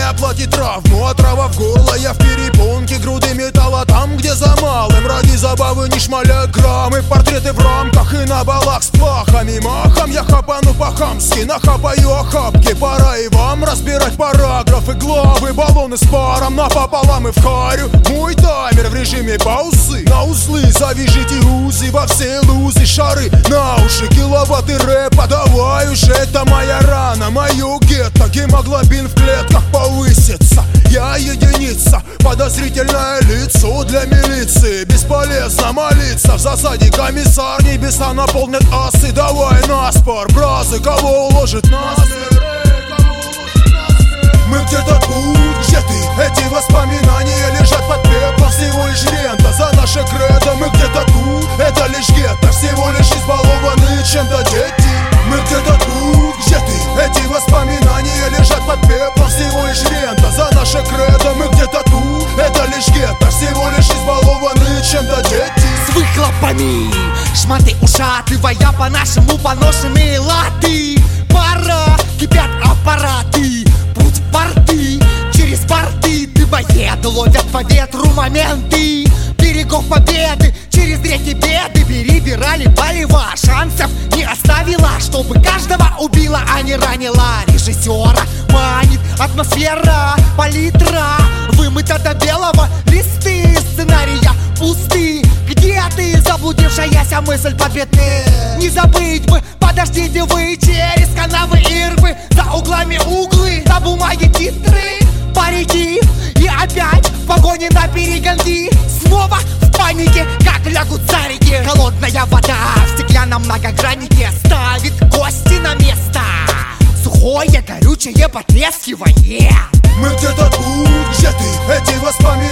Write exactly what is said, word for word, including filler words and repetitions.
оплатить травму. Отрава в горло, я в перепонке. Груды металла там, где за малым. Ради забавы не шмаля граммы. Портреты в рамках и на балах с плахами. Махом я хапану по-хамски, нахапаю охапки. Пора и вам разбирать параграфы, главы. Баллоны с паром напополам и в харю. Мой таймер в режиме паузы. На узлы завяжите узы, во все лузы шары. На уши киловатты рэпа. Давай уже, это моя рана, мое гетто. Гемоглобин в клетках повысится. Я единица, подозрительное лицо для милиции. Бесполезно молиться, в засаде комиссар. Небеса наполнят асы, давай наспор. Бразы, кого уложит насмерть? Мы где-то тут, где ты? Эти воспоминания лежат под пеплом. Всего лишь рента за наше кредо. Мы где-то тут, это лишь гетто. Всего лишь избалованные чем-то дети. Мы где-то тут, где ты? Эти воспоминания лежат под пеплом. Всего лишь рента за наше кредо. Мы где-то тут, это лишь гетто. Всего лишь избалованные чем-то дети. С выхлопами, шматы ушаты, воя по-нашему поношенные латы. Пора, кипят аппараты. Путь в порты, через порты дымоеды ловят по ветру моменты берегов победы, через реки беды. Перебирали палево, шансов не оставила, чтобы каждого убила, а не ранила. Режиссера манит атмосфера, палитра вымыта до белого. Листы сценария пусты. Где ты, заблудившаяся мысль подбиты? Не забыть бы, подождите вы, через канавы и рвы, за углами углы, на бумаге титры, парики. И опять в погоне на перегонки, снова в панике, как лягут царики. Холодная вода в стеклянном многограннике ставит кости на место. Сухое, горючее, потрескивание. Мы где-то тут, где ты? Эти воспоминания